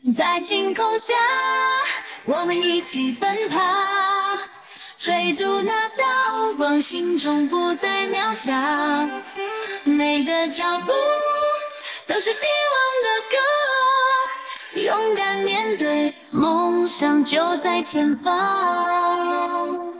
在星空下，我们一起奔跑，追逐那道光，心中不再渺小。每个脚步都是希望的歌，勇敢面对，梦想就在前方。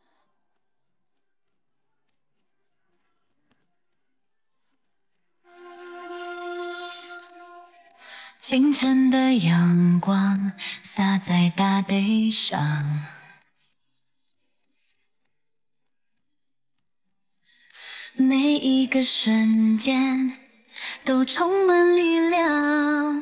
清晨的阳光洒在大地上，每一个瞬间都充满力量。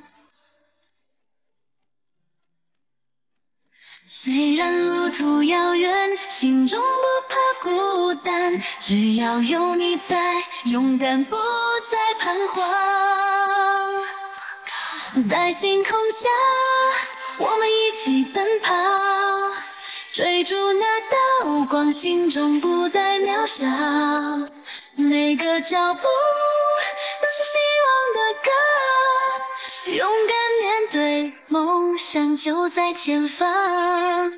虽然路途遥远，心中不怕孤单，只要有你在，勇敢不再彷徨。在星空下，我们一起奔跑，追逐那道光，心中不再渺小。每个脚步都是希望的歌，勇敢面对，梦想就在前方。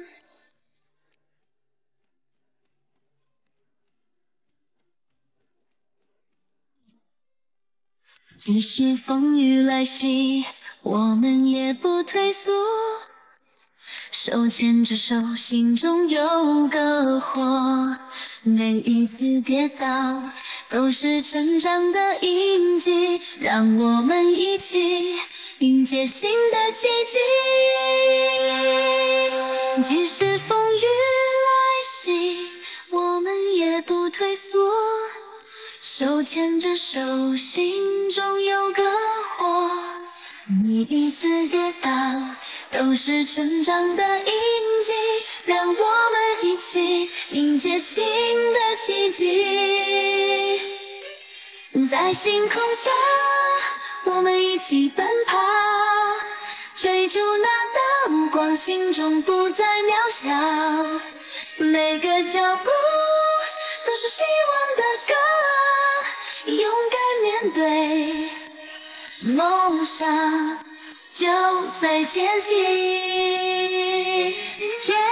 即使风雨来袭，我们也不退缩，手牵着手，心中有个火。每一次跌倒都是成长的印记，让我们一起迎接新的奇迹。即使风雨来袭，我们也不退缩，手牵着手，心中有个火。每一次跌倒都是成长的印记，让我们一起迎接新的奇迹。在星空下，我们一起奔跑，追逐那道光，心中不再渺小。每个脚步都是希望的歌，勇敢面对，梦想就在前行。